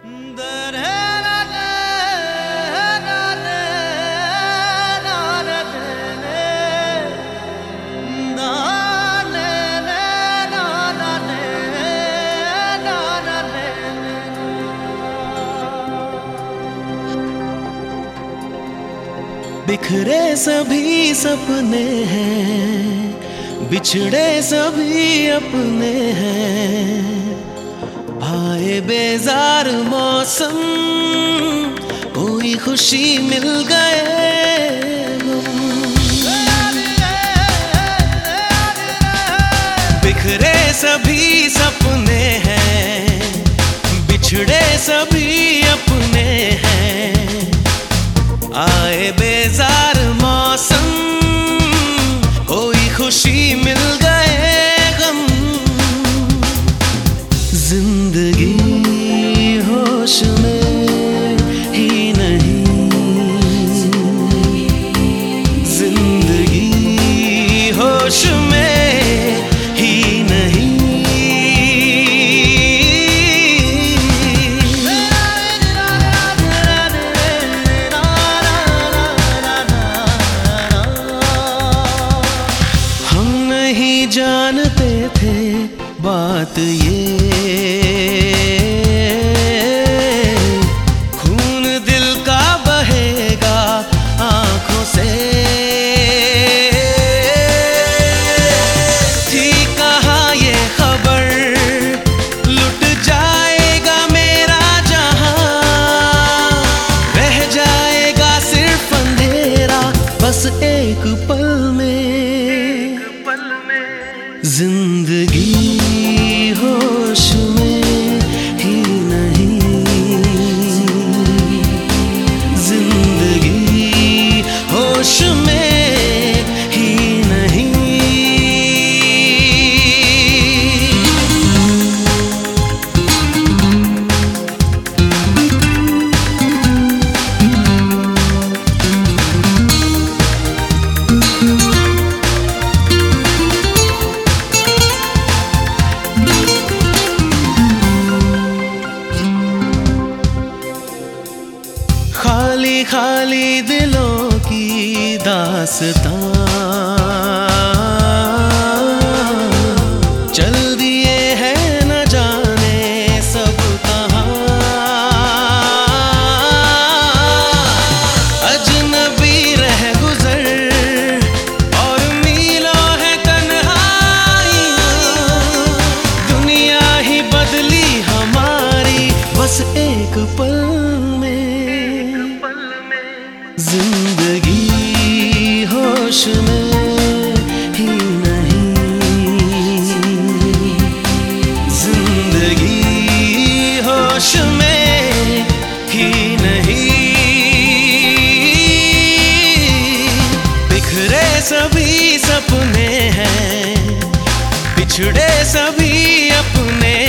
बिखरे सभी सपने हैं, बिछड़े सभी अपने हैं। आए बेजार मौसम, कोई खुशी मिल गए बिखरे सभी सपने हैं, बिछड़े सभी अपने हैं। आए बेजार मौसम, कोई खुशी मिल गए गम। जिंदगी होश में ही नहीं, जिंदगी होश में ही नहीं। जानते थे बात ये, खून दिल का बहेगा आंखों से। थी कहाँ ये खबर, लुट जाएगा मेरा जहां, रह जाएगा सिर्फ अंधेरा बस एक पल में। जिंदगी होश में ही नहीं, जिंदगी होश में ही नहीं। खाली खाली दिलों की दास्तां चल दिए हैं न जाने सब कहाँ। अजनबी रह गुजर और मीलों है तन्हाइयाँ, दुनिया ही बदली हमारी बस एक पल में। जिंदगी होश में ही नहीं, जिंदगी होश में ही नहीं। बिखरे सभी सपने हैं, बिछड़े सभी अपने